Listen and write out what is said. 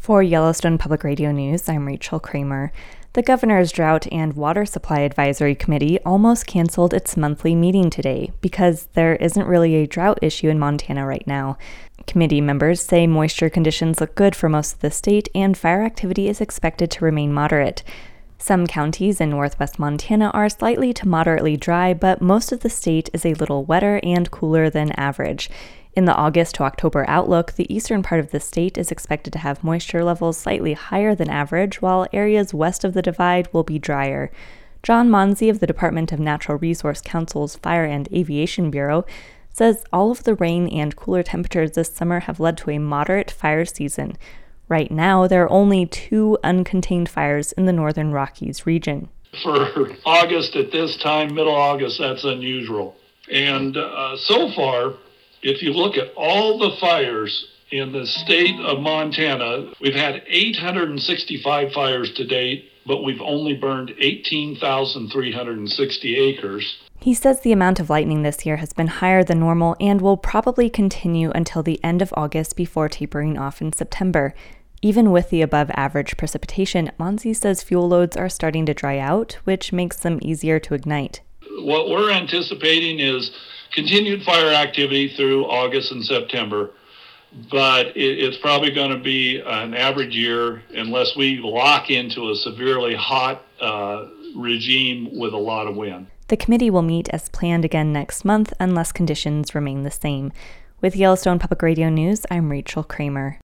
For Yellowstone Public Radio News, I'm Rachel Kramer. The Governor's Drought and Water Supply Advisory Committee almost canceled its monthly meeting today because there isn't really a drought issue in Montana right now. Committee members say moisture conditions look good for most of the state and fire activity is expected to remain moderate. Some counties in northwest Montana are slightly to moderately dry, but most of the state is a little wetter and cooler than average. In the August to October outlook, the eastern part of the state is expected to have moisture levels slightly higher than average, while areas west of the Divide will be drier. John Monzi of the Department of Natural Resource Council's Fire and Aviation Bureau says all of the rain and cooler temperatures this summer have led to a moderate fire season. Right now, there are only 2 uncontained fires in the northern Rockies region. For August at this time, middle August, that's unusual. And so far, if you look at all the fires in the state of Montana, we've had 865 fires to date, but we've only burned 18,360 acres. He says the amount of lightning this year has been higher than normal and will probably continue until the end of August before tapering off in September. Even with the above-average precipitation, Monzi says fuel loads are starting to dry out, which makes them easier to ignite. What we're anticipating is continued fire activity through August and September, but it's probably going to be an average year unless we lock into a severely hot regime with a lot of wind. The committee will meet as planned again next month unless conditions remain the same. With Yellowstone Public Radio News, I'm Rachel Kramer.